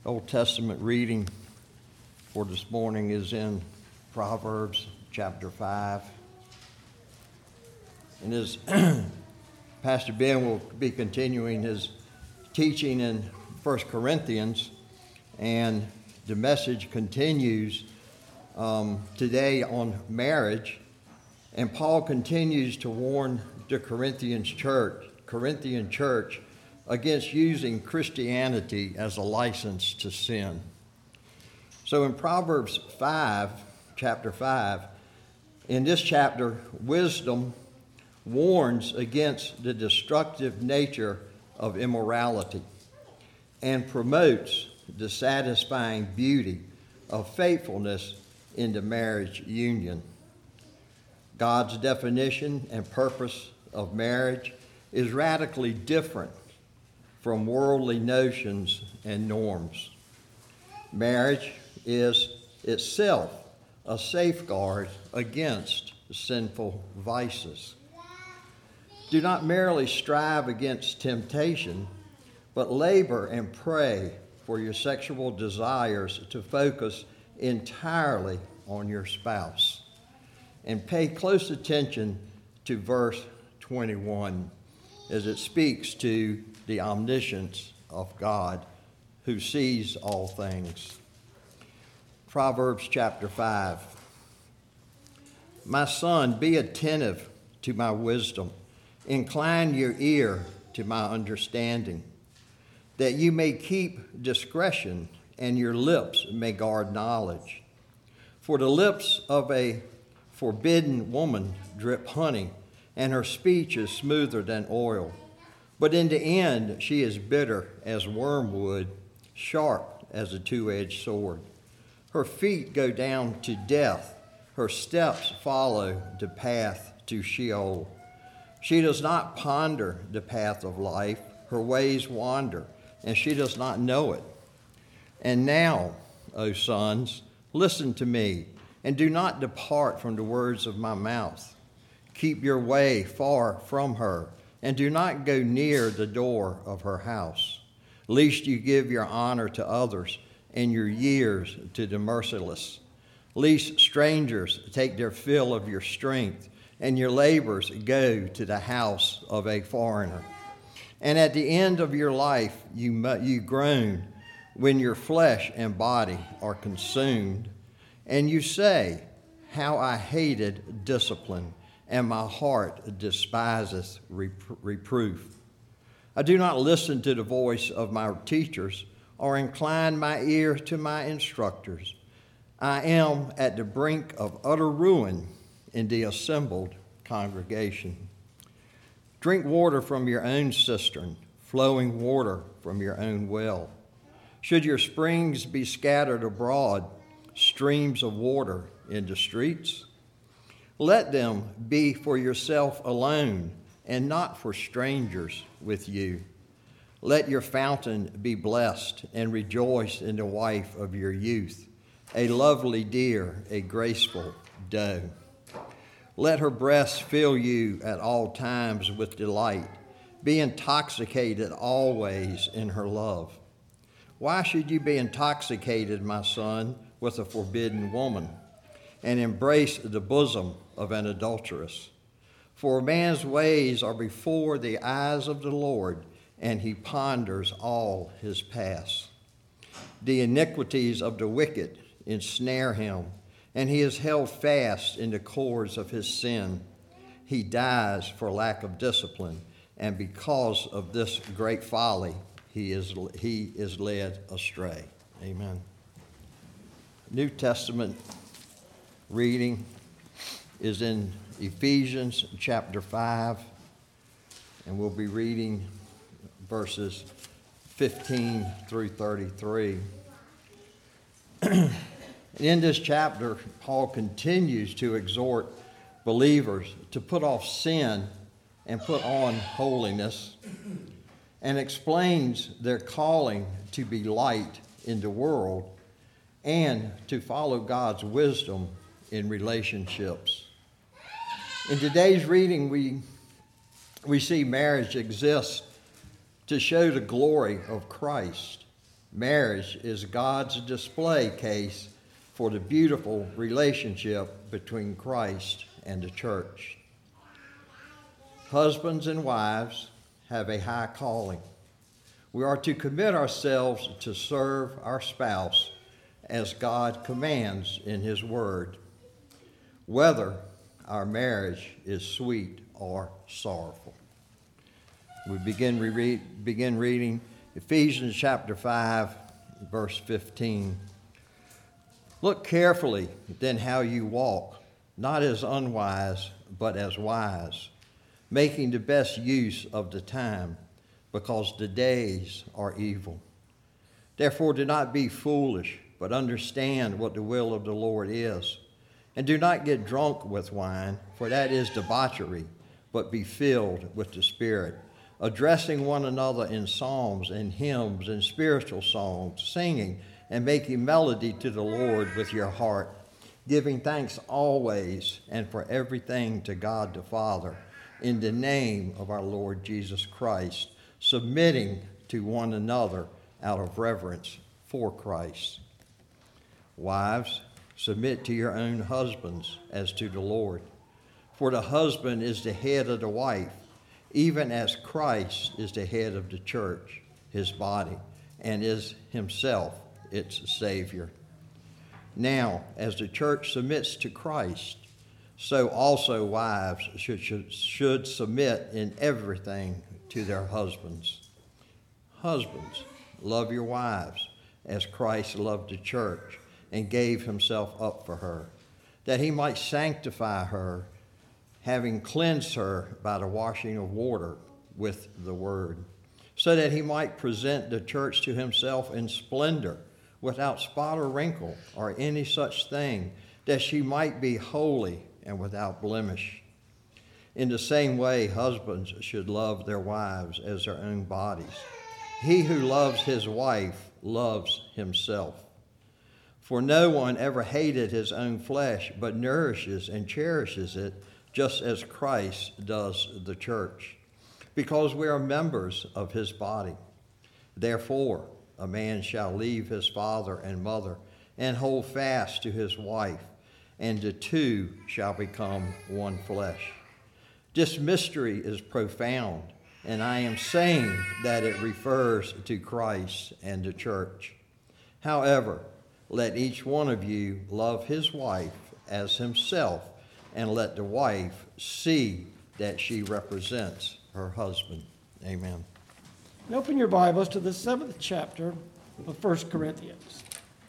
Old Testament reading for this morning is in Proverbs chapter 5. And as Pastor Ben will be continuing his teaching in 1 Corinthians, and the message continues today on marriage. And Paul continues to warn the Corinthian church against using Christianity as a license to sin. So in Proverbs 5, chapter 5, in this chapter, wisdom warns against the destructive nature of immorality and promotes the satisfying beauty of faithfulness in the marriage union. God's definition and purpose of marriage is radically different from worldly notions and norms. Marriage is itself a safeguard against sinful vices. Do not merely strive against temptation, but labor and pray for your sexual desires to focus entirely on your spouse. And pay close attention to verse 21 as it speaks to the omniscience of God who sees all things. Proverbs chapter 5. My son, be attentive to my wisdom. Incline your ear to my understanding, that you may keep discretion and your lips may guard knowledge. For the lips of a forbidden woman drip honey, and her speech is smoother than oil. But in the end, she is bitter as wormwood, sharp as a two-edged sword. Her feet go down to death. Her steps follow the path to Sheol. She does not ponder the path of life. Her ways wander, and she does not know it. And now, O sons, listen to me, and do not depart from the words of my mouth. Keep your way far from her, and do not go near the door of her house, lest you give your honor to others and your years to the merciless, lest strangers take their fill of your strength and your labors go to the house of a foreigner. And at the end of your life you groan when your flesh and body are consumed, and you say, how I hated discipline, and my heart despiseth reproof. I do not listen to the voice of my teachers, or incline my ear to my instructors. I am at the brink of utter ruin in the assembled congregation. Drink water from your own cistern, flowing water from your own well. Should your springs be scattered abroad, streams of water in the streets? Let them be for yourself alone, and not for strangers with you. Let your fountain be blessed, and rejoice in the wife of your youth, a lovely deer, a graceful doe. Let her breasts fill you at all times with delight. Be intoxicated always in her love. Why should you be intoxicated, my son, with a forbidden woman, and embrace the bosom of an adulteress? For a man's ways are before the eyes of the Lord, and he ponders all his paths. The iniquities of the wicked ensnare him, and he is held fast in the cords of his sin. He dies for lack of discipline, and because of this great folly, he is led astray. Amen. New Testament reading is in Ephesians chapter 5, and we'll be reading verses 15 through 33. In this chapter, Paul continues to exhort believers to put off sin and put on holiness, and explains their calling to be light in the world and to follow God's wisdom in relationships. In today's reading, we see marriage exists to show the glory of Christ, Marriage is God's display case for the beautiful relationship between Christ and the church. Husbands and wives have a high calling. We are to commit ourselves to serve our spouse as God commands in His Word, whether our marriage is sweet or sorrowful. We begin reading Ephesians chapter 5, verse 15. Look carefully then how you walk, not as unwise, but as wise, making the best use of the time, because the days are evil. Therefore do not be foolish, but understand what the will of the Lord is. And do not get drunk with wine, for that is debauchery, but be filled with the Spirit, addressing one another in psalms and hymns and spiritual songs, singing and making melody to the Lord with your heart, giving thanks always and for everything to God the Father, in the name of our Lord Jesus Christ, submitting to one another out of reverence for Christ. Wives, submit to your own husbands as to the Lord. For the husband is the head of the wife, even as Christ is the head of the church, his body, and is himself its Savior. Now, as the church submits to Christ, so also wives should submit in everything to their husbands. Husbands, love your wives as Christ loved the church and gave himself up for her, that he might sanctify her, having cleansed her by the washing of water with the word, so that he might present the church to himself in splendor, without spot or wrinkle or any such thing, that she might be holy and without blemish. In the same way, husbands should love their wives as their own bodies. He who loves his wife loves himself. For no one ever hated his own flesh, but nourishes and cherishes it, just as Christ does the church, because we are members of his body. Therefore, a man shall leave his father and mother and hold fast to his wife, and the two shall become one flesh. This mystery is profound, and I am saying that it refers to Christ and the church. However, let each one of you love his wife as himself, and let the wife see that she represents her husband. Amen. And open your Bibles to the 7th chapter of 1 Corinthians.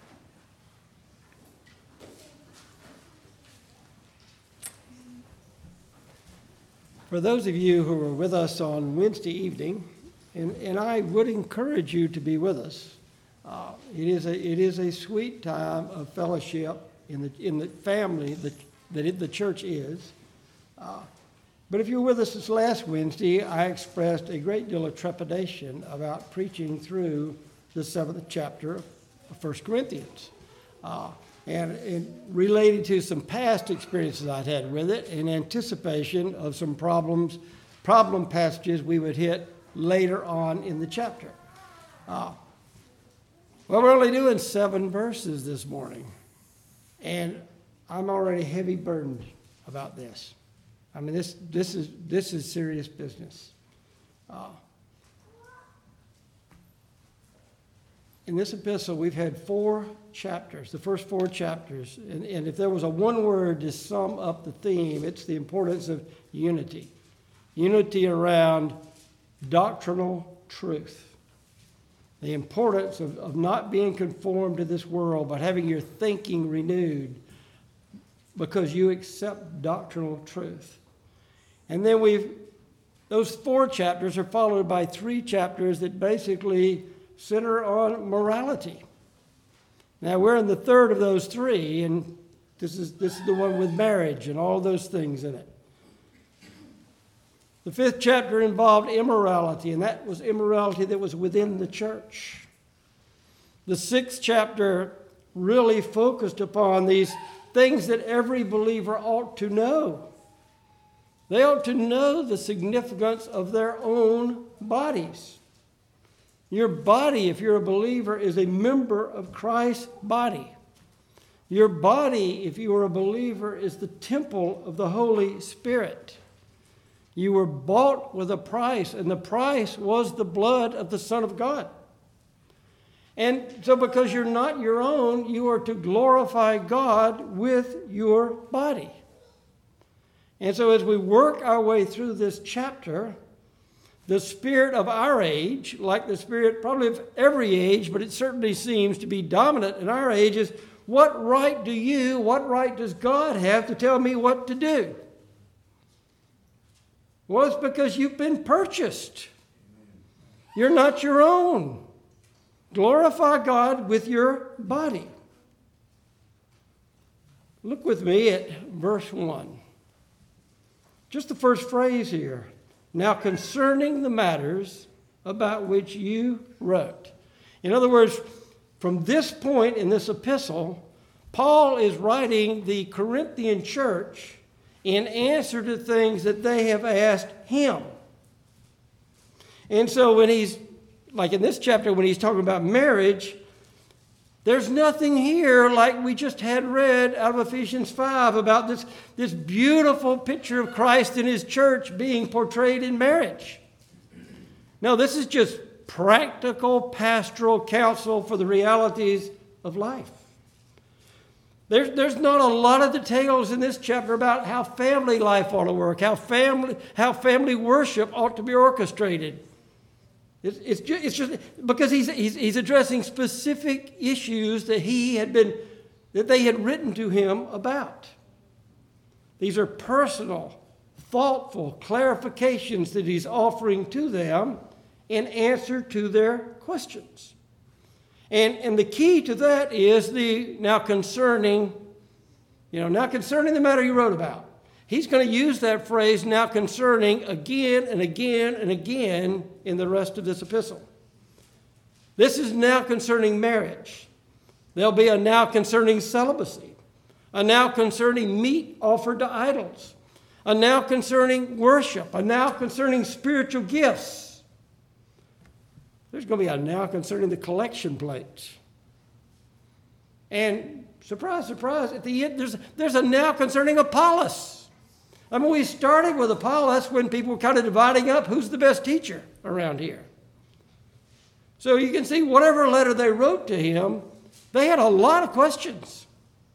For those of you who were with us on Wednesday evening, and I would encourage you to be with us, it is a sweet time of fellowship in the family that the church is. But if you were with us this last Wednesday, I expressed a great deal of trepidation about preaching through the 7th chapter of 1 Corinthians. And related to some past experiences I'd had with it, in anticipation of some problem passages we would hit later on in the chapter. Well, we're only doing 7 verses this morning, and I'm already heavy burdened about this. I mean, this is serious business. In this epistle, we've had 4 chapters, the first 4 chapters, and if there was a one word to sum up the theme, it's the importance of unity. Unity around doctrinal truth. The importance of not being conformed to this world, but having your thinking renewed because you accept doctrinal truth. And then those 4 chapters are followed by 3 chapters that basically center on morality. Now we're in the third of those 3, and this is the one with marriage and all those things in it. The 5th chapter involved immorality, and that was immorality that was within the church. The 6th chapter really focused upon these things that every believer ought to know. They ought to know the significance of their own bodies. Your body, if you're a believer, is a member of Christ's body. Your body, if you are a believer, is the temple of the Holy Spirit. You were bought with a price, and the price was the blood of the Son of God. And so because you're not your own, you are to glorify God with your body. And so as we work our way through this chapter, the spirit of our age, like the spirit probably of every age, but it certainly seems to be dominant in our age, is what right does God have to tell me what to do? Well, it's because you've been purchased. You're not your own. Glorify God with your body. Look with me at verse 1. Just the first phrase here. Now concerning the matters about which you wrote. In other words, from this point in this epistle, Paul is writing the Corinthian church in answer to things that they have asked him. And so when he's, like in this chapter, when he's talking about marriage, there's nothing here like we just had read out of Ephesians 5 about this beautiful picture of Christ and his church being portrayed in marriage. No, this is just practical pastoral counsel for the realities of life. There's not a lot of details in this chapter about how family life ought to work, how family worship ought to be orchestrated. It's just because he's addressing specific issues that they had written to him about. These are personal, thoughtful clarifications that he's offering to them in answer to their questions. And the key to that is now concerning the matter you wrote about. He's going to use that phrase, now concerning, again and again and again in the rest of this epistle. This is now concerning marriage. There'll be a now concerning celibacy, a now concerning meat offered to idols, a now concerning worship, a now concerning spiritual gifts. There's going to be a now concerning the collection plates. And surprise, surprise, at the end, there's a now concerning Apollos. I mean, we started with Apollos when people were kind of dividing up who's the best teacher around here. So you can see whatever letter they wrote to him, they had a lot of questions.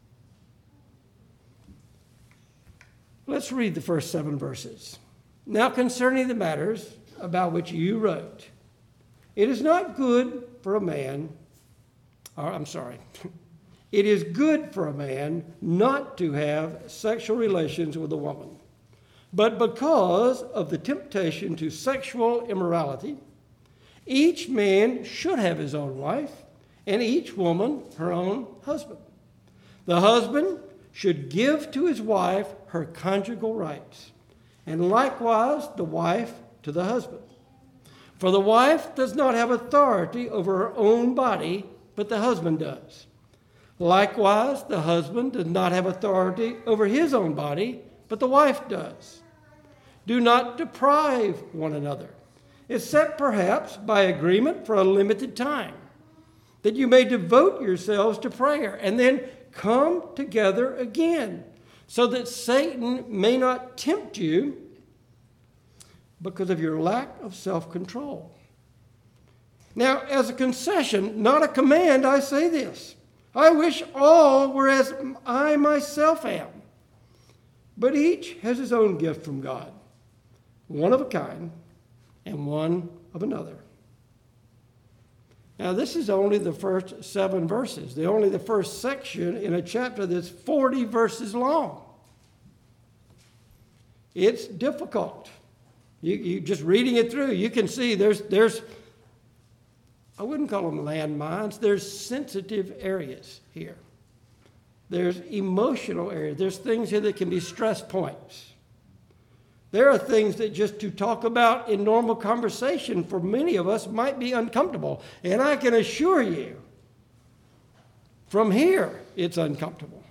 Let's read the first 7 verses. Now concerning the matters about which you wrote, it is not good for a man, it is good for a man not to have sexual relations with a woman. But because of the temptation to sexual immorality, each man should have his own wife, and each woman her own husband. The husband should give to his wife her conjugal rights, and likewise the wife to the husband. For the wife does not have authority over her own body, but the husband does. Likewise, the husband does not have authority over his own body, but the wife does. Do not deprive one another, except perhaps by agreement for a limited time, that you may devote yourselves to prayer and then come together again, so that Satan may not tempt you because of your lack of self-control. Now, as a concession, not a command, I say this. I wish all were as I myself am. But each has his own gift from God, one of a kind and one of another. Now, this is only the first 7 verses. They're only the first section in a chapter that's 40 verses long. It's difficult. You just reading it through, you can see there's I wouldn't call them landmines. There's sensitive areas here. There's emotional areas. There's things here that can be stress points. There are things that just to talk about in normal conversation for many of us might be uncomfortable. And I can assure you, from here, it's uncomfortable.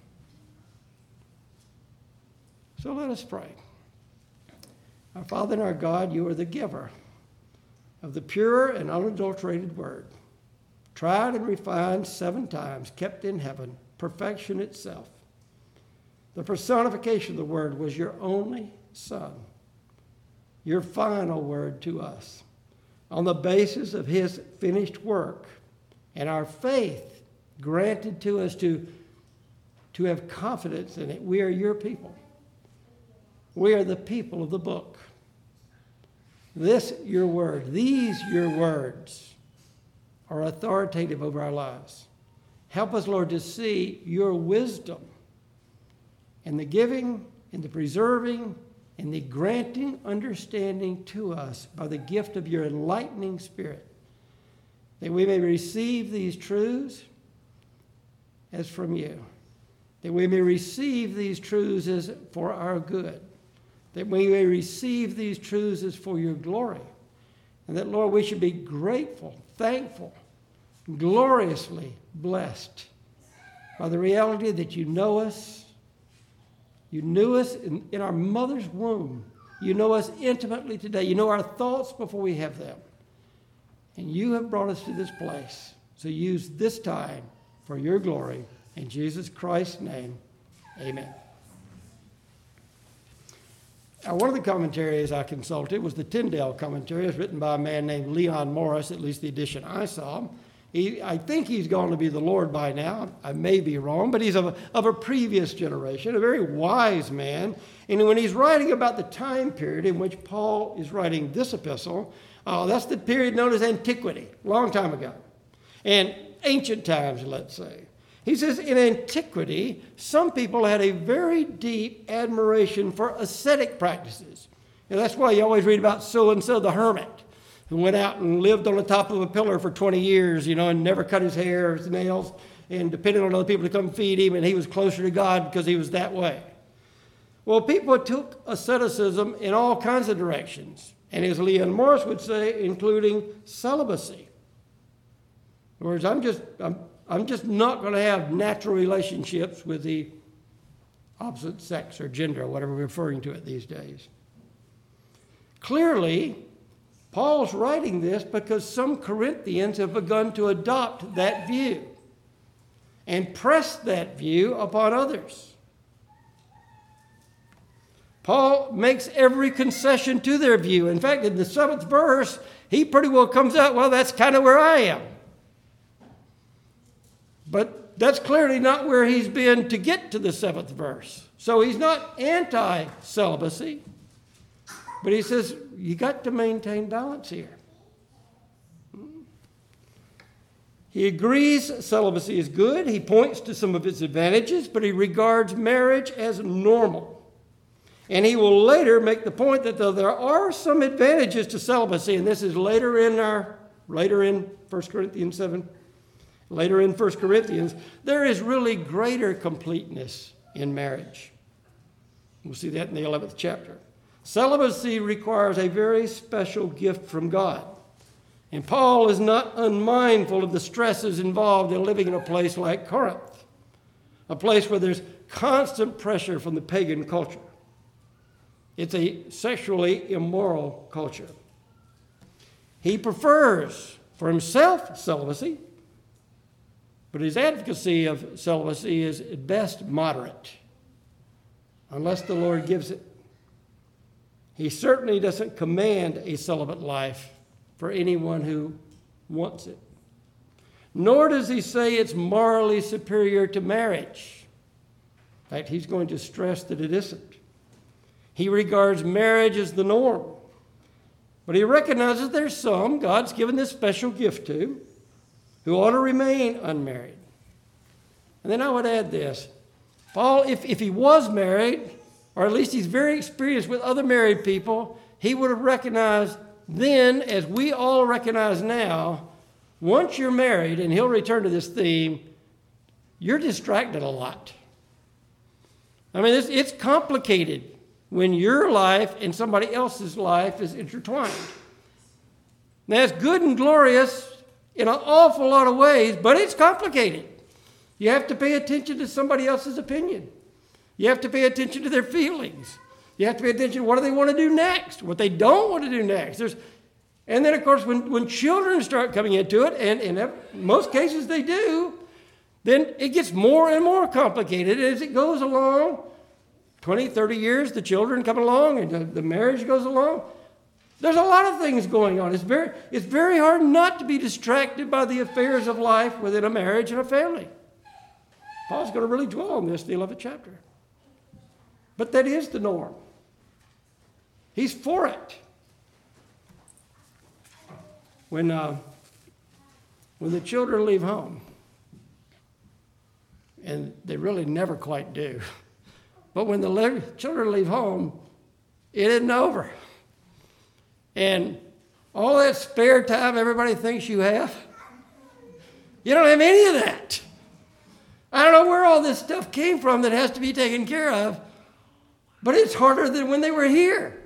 So let us pray. Our Father and our God, you are the giver of the pure and unadulterated word, tried and refined 7 times, kept in heaven, perfection itself. The personification of the word was your only Son, your final word to us, on the basis of his finished work and our faith granted to us to have confidence in it. We are your people. We are the people of the book. This, your word, these, your words, are authoritative over our lives. Help us, Lord, to see your wisdom in the giving, in the preserving, in the granting understanding to us by the gift of your enlightening Spirit, that we may receive these truths as from you, that we may receive these truths as for our good, that we may receive these truths as for your glory, and that, Lord, we should be grateful, thankful, gloriously blessed by the reality that you know us. You knew us in our mother's womb. You know us intimately today. You know our thoughts before we have them. And you have brought us to this place. So use this time for your glory. In Jesus Christ's name, amen. Now, one of the commentaries I consulted was the Tyndale commentary. It was written by a man named Leon Morris, at least the edition I saw. I think he's gone to be the Lord by now. I may be wrong, but he's of a previous generation, a very wise man. And when he's writing about the time period in which Paul is writing this epistle, that's the period known as antiquity, a long time ago, and ancient times, let's say. He says, in antiquity, some people had a very deep admiration for ascetic practices. And that's why you always read about so-and-so the hermit, who went out and lived on the top of a pillar for 20 years, and never cut his hair or his nails, and depended on other people to come feed him, and he was closer to God because he was that way. Well, people took asceticism in all kinds of directions, and as Leon Morris would say, including celibacy. In other words, I'm just not going to have natural relationships with the opposite sex or gender, or whatever we're referring to it these days. Clearly, Paul's writing this because some Corinthians have begun to adopt that view and press that view upon others. Paul makes every concession to their view. In fact, in the 7th verse, he pretty well comes out, well, that's kind of where I am. But that's clearly not where he's been to get to the 7th verse. So he's not anti-celibacy, but he says, you got to maintain balance here. He agrees celibacy is good. He points to some of its advantages, but he regards marriage as normal. And he will later make the point that though there are some advantages to celibacy, and this is later in 1 Corinthians 7, later in 1 Corinthians, there is really greater completeness in marriage. We'll see that in the 11th chapter. Celibacy requires a very special gift from God. And Paul is not unmindful of the stresses involved in living in a place like Corinth, a place where there's constant pressure from the pagan culture. It's a sexually immoral culture. He prefers for himself celibacy, but his advocacy of celibacy is at best moderate, unless the Lord gives it. He certainly doesn't command a celibate life for anyone who wants it. Nor does he say it's morally superior to marriage. In fact, he's going to stress that it isn't. He regards marriage as the norm. But he recognizes there's some God's given this special gift to who ought to remain unmarried. And then I would add this. Paul, if he was married, or at least he's very experienced with other married people, he would have recognized then, as we all recognize now, once you're married, and he'll return to this theme, you're distracted a lot. I mean, it's complicated when your life and somebody else's life is intertwined. Now, it's good and glorious in an awful lot of ways, but it's complicated. You have to pay attention to somebody else's opinion. You have to pay attention to their feelings. You have to pay attention to what do they want to do next, what they don't want to do next. And then, of course, when children start coming into it, and in most cases they do, then it gets more and more complicated as it goes along. 20, 30 years, the children come along, and the marriage goes along. There's a lot of things going on. It's very hard not to be distracted by the affairs of life within a marriage and a family. Paul's going to really dwell on this in the 11th chapter. But that is the norm. He's for it. When the children leave home, and they really never quite do, but when the children leave home, it isn't over. And all that spare time everybody thinks you have, you don't have any of that. I don't know where all this stuff came from that has to be taken care of, but it's harder than when they were here.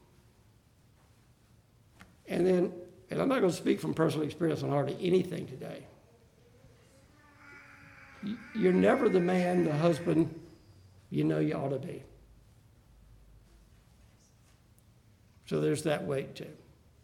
And I'm not going to speak from personal experience on hardly anything today. You're never the man, the husband you know you ought to be. So there's that weight too.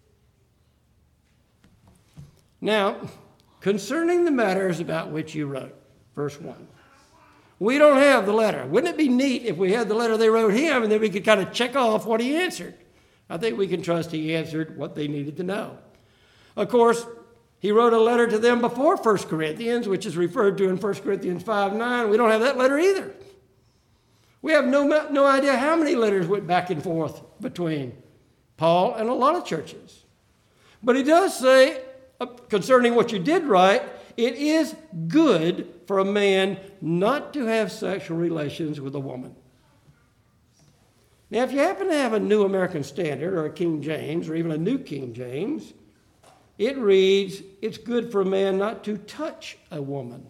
Now, concerning the matters about which you wrote, verse 1. We don't have the letter. Wouldn't it be neat if we had the letter they wrote him and then we could kind of check off what he answered? I think we can trust he answered what they needed to know. Of course, he wrote a letter to them before 1 Corinthians, which is referred to in 1 Corinthians 5:9. We don't have that letter either. We have no idea how many letters went back and forth between Paul and a lot of churches. But he does say, concerning what you did write, it is good for a man not to have sexual relations with a woman. Now, if you happen to have a New American Standard or a King James or even a New King James, it reads, it's good for a man not to touch a woman.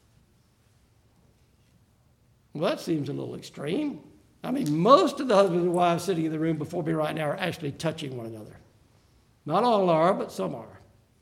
Well, that seems a little extreme. I mean, most of the husbands and wives sitting in the room before me right now are actually touching one another. Not all are, but some are.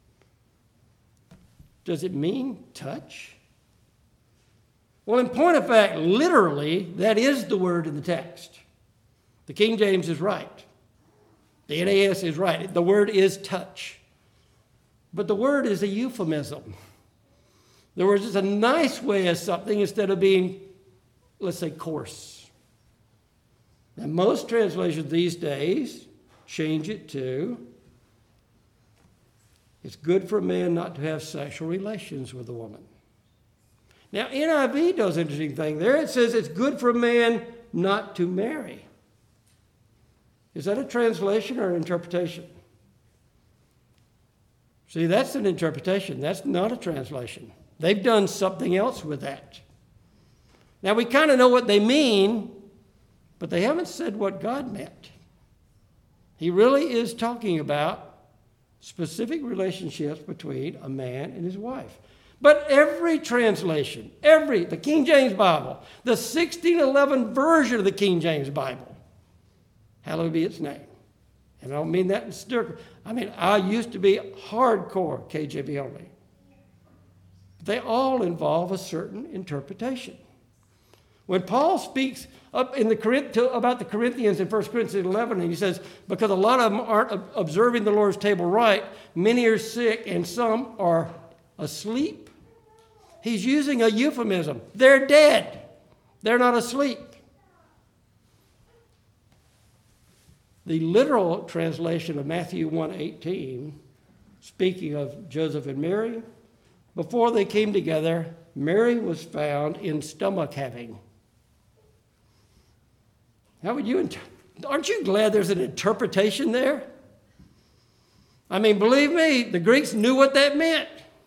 Does it mean touch? Well, in point of fact, literally, that is the word in the text. The King James is right. The NAS is right. The word is touch. But the word is a euphemism. The word is a nice way of something instead of being, let's say, coarse. And most translations these days change it to, it's good for a man not to have sexual relations with a woman. Now, NIV does an interesting thing there. It says it's good for a man not to marry. Is that a translation or an interpretation? See, that's an interpretation. That's not a translation. They've done something else with that. Now, we kind of know what they mean, but they haven't said what God meant. He really is talking about specific relationships between a man and his wife. But every translation, the King James Bible, the 1611 version of the King James Bible, hallowed be its name. And I don't mean that in stir. I mean, I used to be hardcore KJV only. They all involve a certain interpretation. When Paul speaks up in about the Corinthians in 1 Corinthians 11, and he says, because a lot of them aren't observing the Lord's table right, many are sick and some are asleep. He's using a euphemism. They're dead. They're not asleep. The literal translation of Matthew 1:18, speaking of Joseph and Mary, before they came together, Mary was found in stomach having. How would you, aren't you glad there's an interpretation there? I mean, believe me, the Greeks knew what that meant.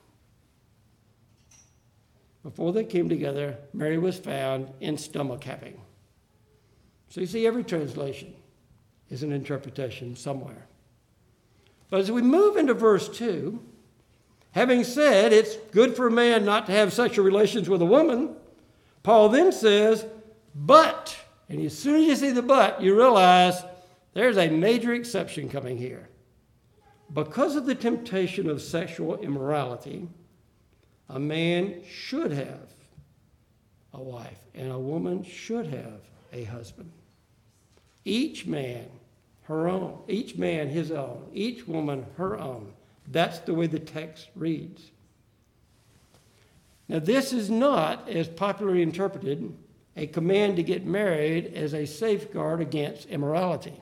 Before they came together, Mary was found in stomach having. So you see, every translation is an interpretation somewhere. But as we move into verse 2, having said it's good for a man not to have sexual relations with a woman, Paul then says, but, and as soon as you see the but, you realize there's a major exception coming here. Because of the temptation of sexual immorality, a man should have a wife, and a woman should have a husband. Each man her own. Each man his own. Each woman her own. That's the way the text reads. Now, this is not, as popularly interpreted, a command to get married as a safeguard against immorality.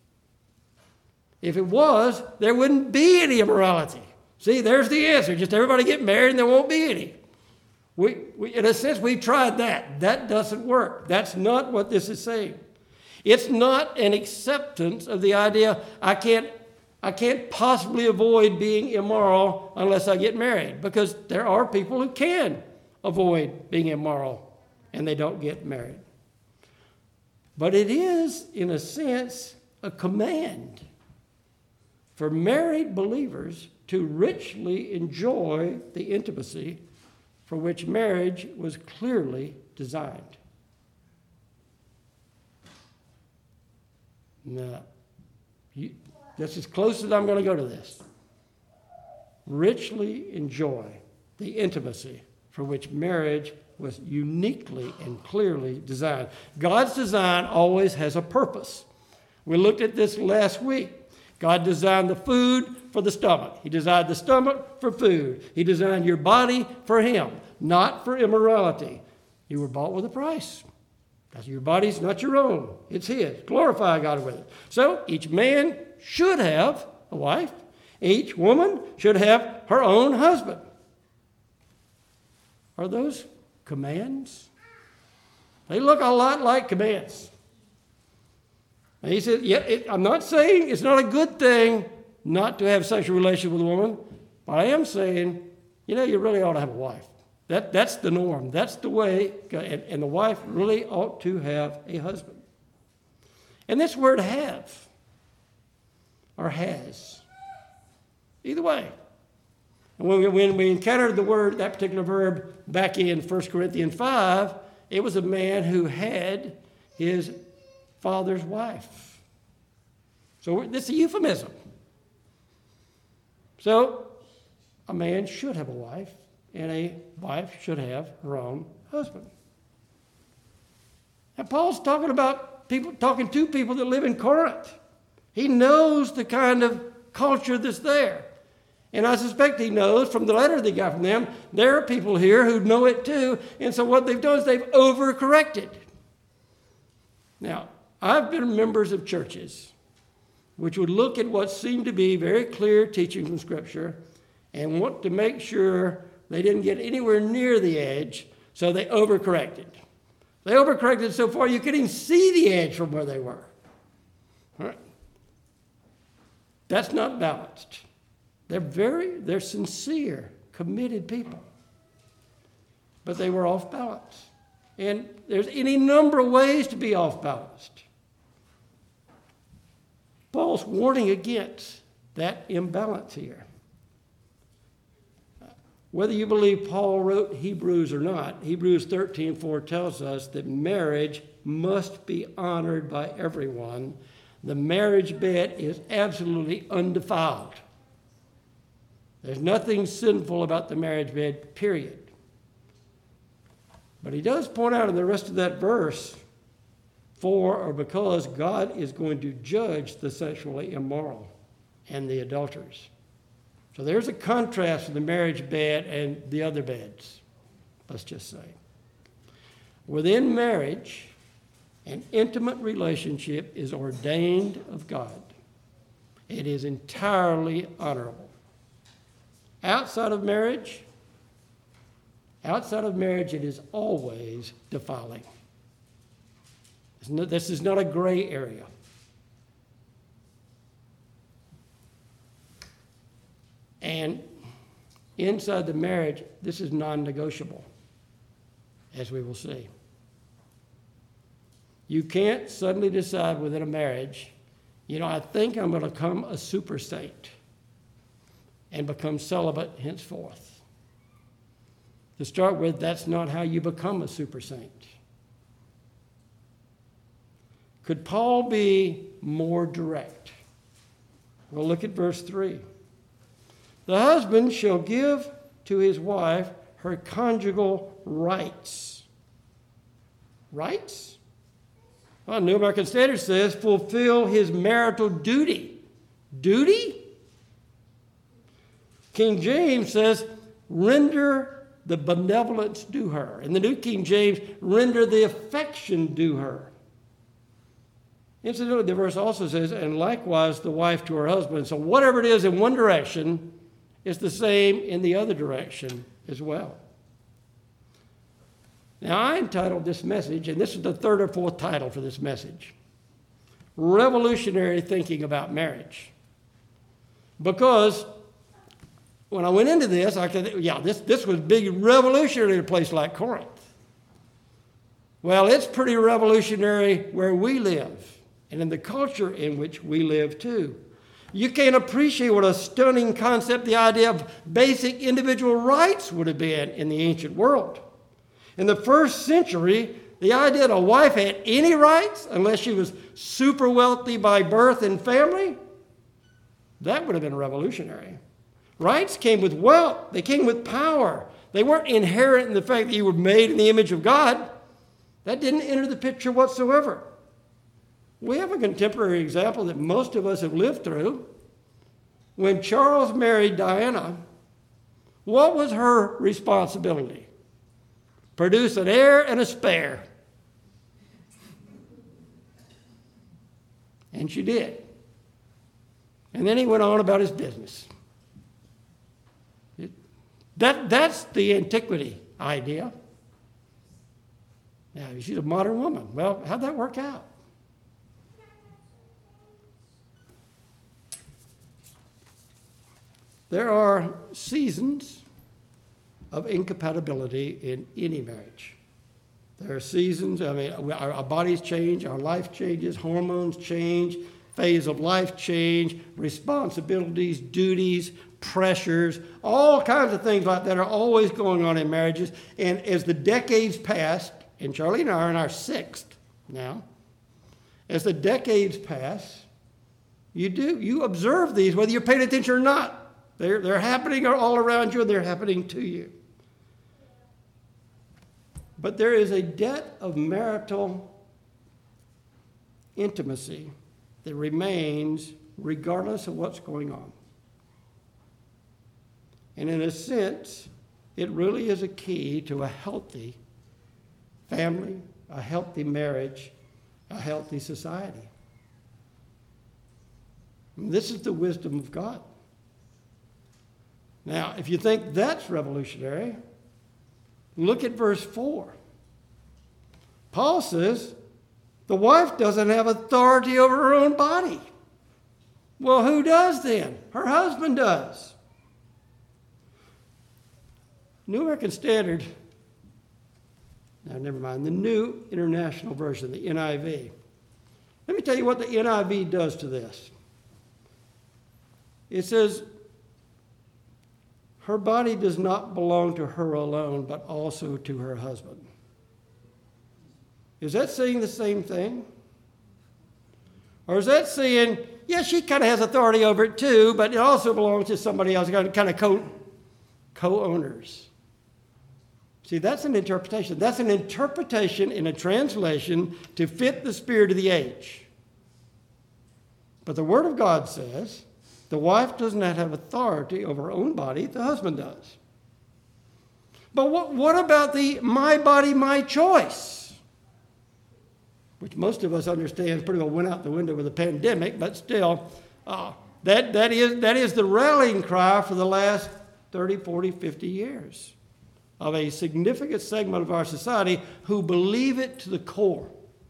If it was, there wouldn't be any immorality. See, there's the answer. Just everybody get married and there won't be any. We, in a sense, we've tried that. That doesn't work. That's not what this is saying. It's not an acceptance of the idea, I can't possibly avoid being immoral unless I get married, because there are people who can avoid being immoral and they don't get married. But it is, in a sense, a command for married believers to richly enjoy the intimacy for which marriage was clearly designed. Now, that's as close as I'm going to go to this. Richly enjoy the intimacy for which marriage was uniquely and clearly designed. God's design always has a purpose. We looked at this last week. God designed the food for the stomach. He designed the stomach for food. He designed your body for Him, not for immorality. You were bought with a price. That's your body's not your own. It's His. Glorify God with it. So each man should have a wife. Each woman should have her own husband. Are those commands? They look a lot like commands. And he said, I'm not saying it's not a good thing not to have sexual relations with a woman, but I am saying, you really ought to have a wife. That's the norm. That's the way, and the wife really ought to have a husband. And this word have, or has, either way. And when we encountered the word, that particular verb, back in 1 Corinthians 5, it was a man who had his father's wife. So this is a euphemism. So a man should have a wife, and a wife should have her own husband. And Paul's talking to people that live in Corinth. He knows the kind of culture that's there. And I suspect he knows from the letter they got from them, there are people here who know it too. And so what they've done is they've overcorrected. Now, I've been members of churches which would look at what seemed to be very clear teaching from Scripture and want to make sure they didn't get anywhere near the edge, so they overcorrected. They overcorrected so far you couldn't even see the edge from where they were. All right. That's not balanced. They're sincere, committed people. But they were off balance. And there's any number of ways to be off balanced. Paul's warning against that imbalance here. Whether you believe Paul wrote Hebrews or not, Hebrews 13:4 tells us that marriage must be honored by everyone. The marriage bed is absolutely undefiled. There's nothing sinful about the marriage bed, period. But he does point out in the rest of that verse, for or because God is going to judge the sexually immoral and the adulterers. So there's a contrast in the marriage bed and the other beds, let's just say. Within marriage, an intimate relationship is ordained of God. It is entirely honorable. Outside of marriage, it is always defiling. This is not a gray area. And inside the marriage, this is non-negotiable, as we will see. You can't suddenly decide within a marriage, I think I'm going to become a super saint and become celibate henceforth. To start with, that's not how you become a super saint. Could Paul be more direct? Well, look at verse 3. The husband shall give to his wife her conjugal rights. Rights? Well, New American Standard says, fulfill his marital duty. Duty? King James says, render the benevolence due her. In the New King James, render the affection due her. Incidentally, the verse also says, and likewise the wife to her husband. So whatever it is in one direction, it's the same in the other direction as well. Now, I entitled this message, and this is the third or fourth title for this message, Revolutionary Thinking About Marriage. Because when I went into this, I could, this was big revolutionary in a place like Corinth. Well, it's pretty revolutionary where we live and in the culture in which we live too. You can't appreciate what a stunning concept the idea of basic individual rights would have been in the ancient world. In the first century, the idea that a wife had any rights unless she was super wealthy by birth and family, that would have been revolutionary. Rights came with wealth. They came with power. They weren't inherent in the fact that you were made in the image of God. That didn't enter the picture whatsoever. We have a contemporary example that most of us have lived through. When Charles married Diana, what was her responsibility? Produce an heir and a spare. And she did. And then he went on about his business. That's the antiquity idea. Now, she's a modern woman. Well, how'd that work out? There are seasons of incompatibility in any marriage. There are seasons, our bodies change, our life changes, hormones change, phase of life change, responsibilities, duties, pressures, all kinds of things like that are always going on in marriages. And as the decades pass, and Charlie and I are in our sixth now, as the decades pass, you observe these, whether you're paying attention or not. They're happening all around you, and they're happening to you. But there is a debt of marital intimacy that remains regardless of what's going on. And in a sense, it really is a key to a healthy family, a healthy marriage, a healthy society. And this is the wisdom of God. Now, if you think that's revolutionary, look at verse 4. Paul says, the wife doesn't have authority over her own body. Well, who does then? Her husband does. New American Standard, now never mind, the New International Version, the NIV. Let me tell you what the NIV does to this. It says, her body does not belong to her alone, but also to her husband. Is that saying the same thing? Or is that saying, yeah, she kind of has authority over it too, but it also belongs to somebody else, kind of co-owners? See, that's an interpretation. That's an interpretation in a translation to fit the spirit of the age. But the Word of God says, the wife does not have authority over her own body, the husband does. But what about the my body, my choice? Which most of us understand pretty well went out the window with the pandemic, but still, that is the rallying cry for the last 30, 40, 50 years of a significant segment of our society who believe it to the core.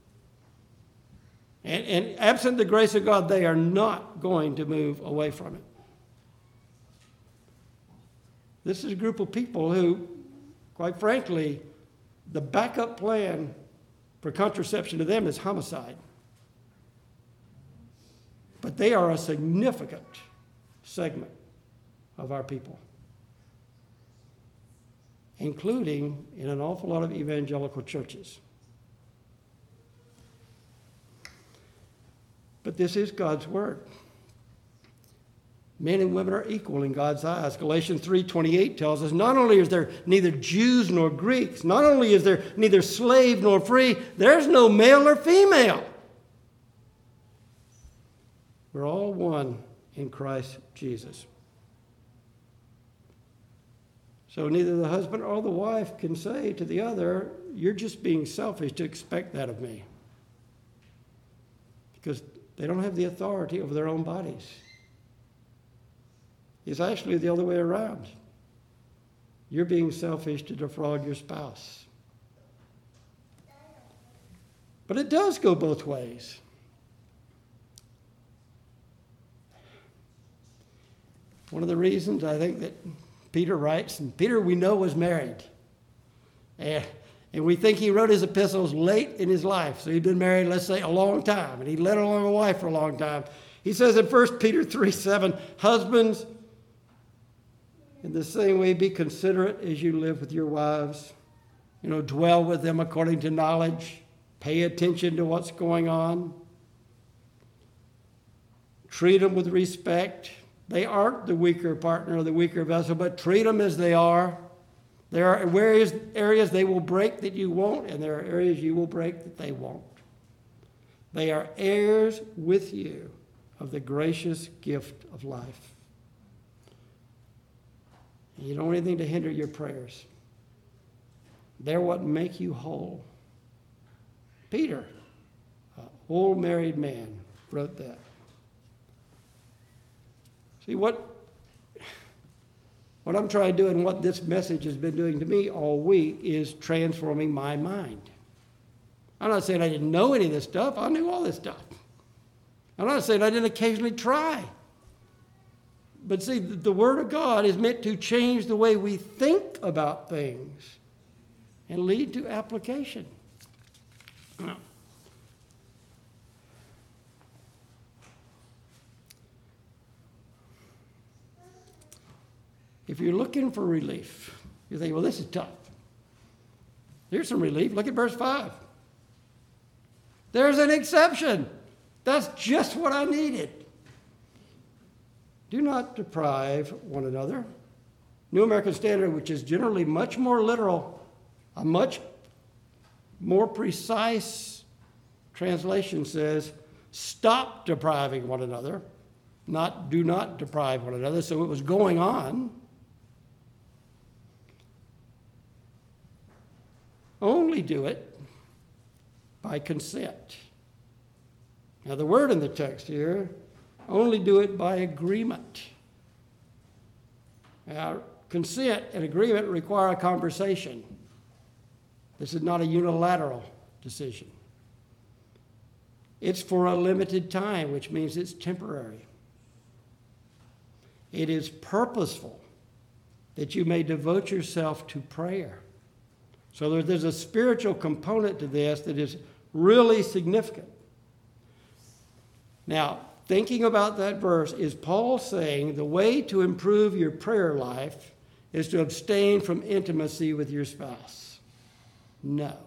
And absent the grace of God, they are not going to move away from it. This is a group of people who, quite frankly, the backup plan for contraception to them is homicide. But they are a significant segment of our people, including in an awful lot of evangelical churches. But this is God's word. Men and women are equal in God's eyes. Galatians 3:28 tells us, not only is there neither Jews nor Greeks, not only is there neither slave nor free, there's no male or female. We're all one in Christ Jesus. So neither the husband or the wife can say to the other, you're just being selfish to expect that of me. Because they don't have the authority over their own bodies. It's actually the other way around. You're being selfish to defraud your spouse. But it does go both ways. One of the reasons I think that Peter writes, and Peter we know was married. And we think he wrote his epistles late in his life. So he'd been married, let's say, a long time. And he led along a wife for a long time. He says in 1 Peter 3:7, husbands, in the same way be considerate as you live with your wives. Dwell with them according to knowledge. Pay attention to what's going on. Treat them with respect. They aren't the weaker partner or the weaker vessel, but treat them as they are. There are areas they will break that you won't, and there are areas you will break that they won't. They are heirs with you of the gracious gift of life. You don't want anything to hinder your prayers. They're what make you whole. Peter, a whole married man, wrote that. See, what I'm trying to do and what this message has been doing to me all week is transforming my mind. I'm not saying I didn't know any of this stuff. I knew all this stuff. I'm not saying I didn't occasionally try. But see, the Word of God is meant to change the way we think about things and lead to application. If you're looking for relief, you think, well, this is tough. Here's some relief. Look at verse 5. There's an exception. That's just what I needed. Do not deprive one another. New American Standard, which is generally much more literal, a much more precise translation says, stop depriving one another, not do not deprive one another. So it was going on. Only do it by consent. Now, the word in the text here, only do it by agreement. Now, consent and agreement require a conversation. This is not a unilateral decision. It's for a limited time, which means it's temporary. It is purposeful that you may devote yourself to prayer. So there's a spiritual component to this that is really significant. Now, thinking about that verse, is Paul saying the way to improve your prayer life is to abstain from intimacy with your spouse? No.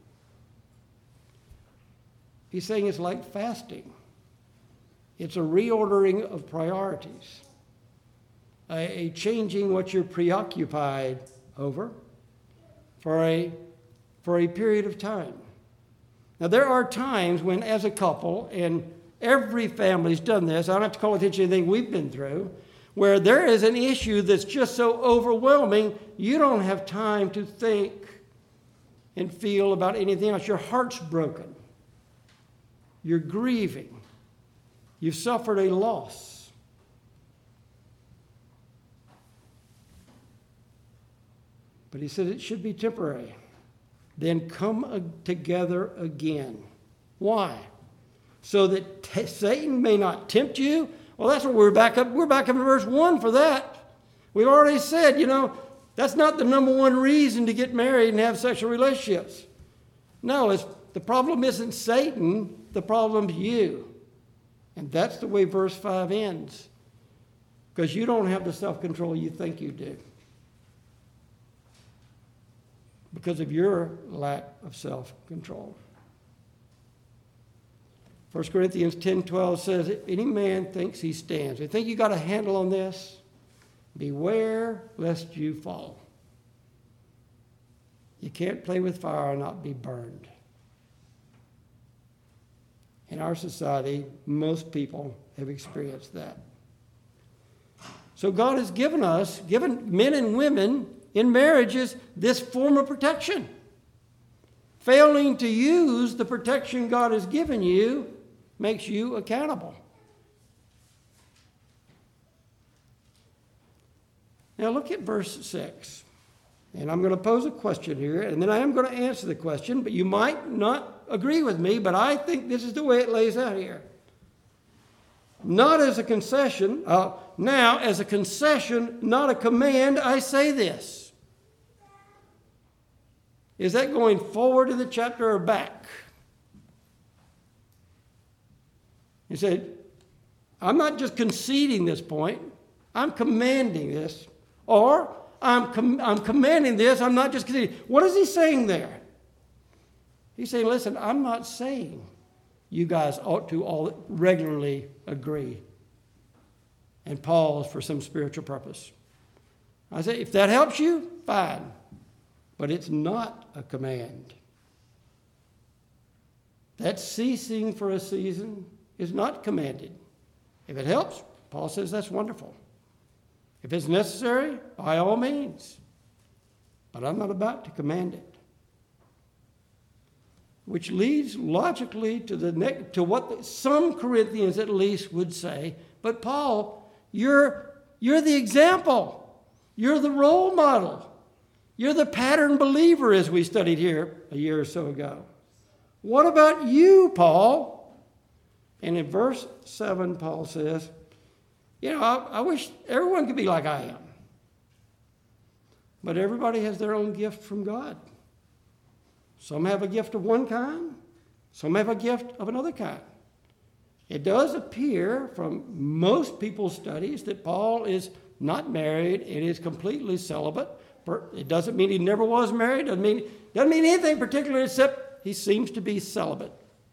He's saying it's like fasting. It's a reordering of priorities, a changing what you're preoccupied over for a period of time. Now, there are times when, as a couple, and every family's done this, I don't have to call attention to anything we've been through, where there is an issue that's just so overwhelming, you don't have time to think and feel about anything else. Your heart's broken. You're grieving. You've suffered a loss. But he said it should be temporary. Then come together again. Why? So that Satan may not tempt you. Well, that's what we're back up in verse 1 for that. We've already said, that's not the number one reason to get married and have sexual relationships. No, the problem isn't Satan, the problem's you. And that's the way verse 5 ends. Because you don't have the self-control you think you do. Because of your lack of self-control. 1 Corinthians 10:12 says, if any man thinks he stands, you think you got a handle on this? Beware lest you fall. You can't play with fire and not be burned. In our society, most people have experienced that. So God has given men and women in marriages, this form of protection. Failing to use the protection God has given you makes you accountable. Now look at verse 6. And I'm going to pose a question here, and then I am going to answer the question, but you might not agree with me, but I think this is the way it lays out here. Not as a concession, now as a concession, not a command, I say this. Is that going forward in the chapter or back? He said, I'm not just conceding this point, I'm commanding this. Or, I'm commanding this, I'm not just conceding. What is he saying there? He's saying, listen, I'm not saying you guys ought to all regularly agree and pause for some spiritual purpose. I say, if that helps you, fine. But it's not a command. That ceasing for a season is not commanded. If it helps, Paul says that's wonderful. If it's necessary, by all means. But I'm not about to command it. Which leads logically to what some Corinthians at least would say, but Paul, you're the example. You're the role model. You're the pattern believer, as we studied here a year or so ago. What about you, Paul? And in verse 7, Paul says, I wish everyone could be like I am. But everybody has their own gift from God. Some have a gift of one kind. Some have a gift of another kind. It does appear from most people's studies that Paul is not married and is completely celibate. It doesn't mean he never was married. Doesn't mean anything particular except he seems to be celibate.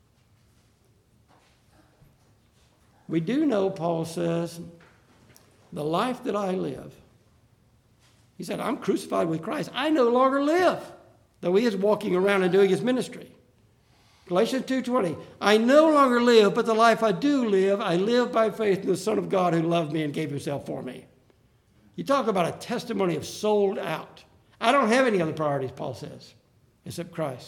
We do know, Paul says, the life that I live. He said, I'm crucified with Christ. I no longer live, though he is walking around and doing his ministry. Galatians 2:20, I no longer live, but the life I do live, I live by faith in the Son of God who loved me and gave himself for me. You talk about a testimony of sold out. I don't have any other priorities, Paul says, except Christ.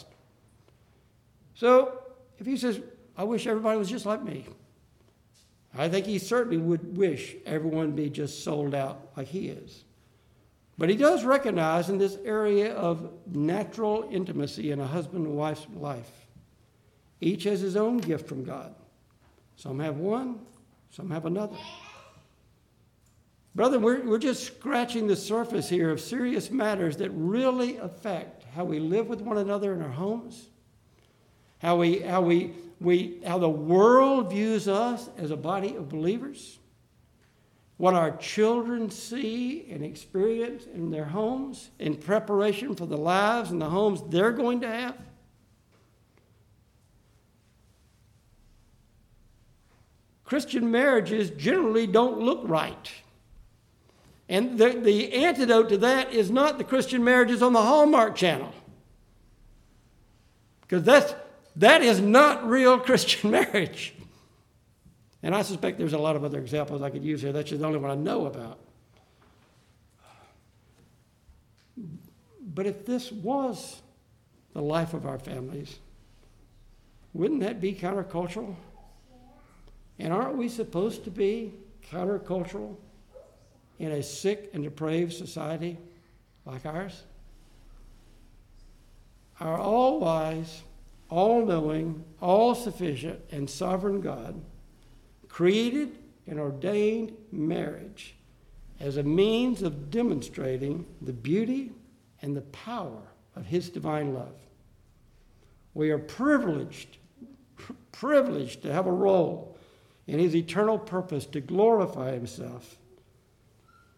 So if he says, I wish everybody was just like me, I think he certainly would wish everyone be just sold out like he is. But he does recognize in this area of natural intimacy in a husband and wife's life, each has his own gift from God. Some have one, some have another. Brother, we're just scratching the surface here of serious matters that really affect how we live with one another in our homes, how the world views us as a body of believers, what our children see and experience in their homes in preparation for the lives and the homes they're going to have. Christian marriages generally don't look right. And the antidote to that is not the Christian marriages on the Hallmark Channel. Because that is not real Christian marriage. And I suspect there's a lot of other examples I could use here. That's just the only one I know about. But if this was the life of our families, wouldn't that be countercultural? And aren't we supposed to be countercultural in a sick and depraved society like ours? Our all-wise, all-knowing, all-sufficient, and sovereign God created and ordained marriage as a means of demonstrating the beauty and the power of his divine love. We are privileged to have a role in his eternal purpose to glorify himself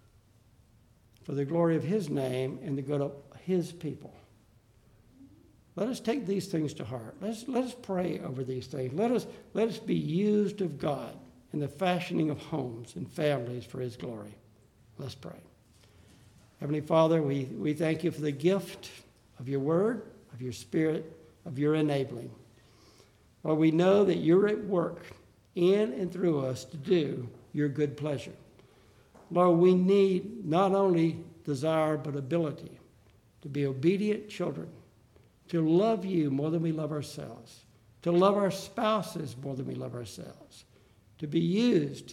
for the glory of his name and the good of his people. Let us take these things to heart. Let us pray over these things. Let us be used of God in the fashioning of homes and families for his glory. Let's pray. Heavenly Father, we thank you for the gift of your word, of your spirit, of your enabling. Lord, we know that you're at work in and through us to do your good pleasure. Lord, we need not only desire but ability to be obedient children, to love you more than we love ourselves, to love our spouses more than we love ourselves, to be used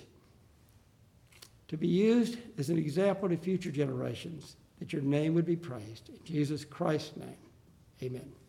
as an example to future generations, that your name would be praised. In Jesus Christ's name, amen.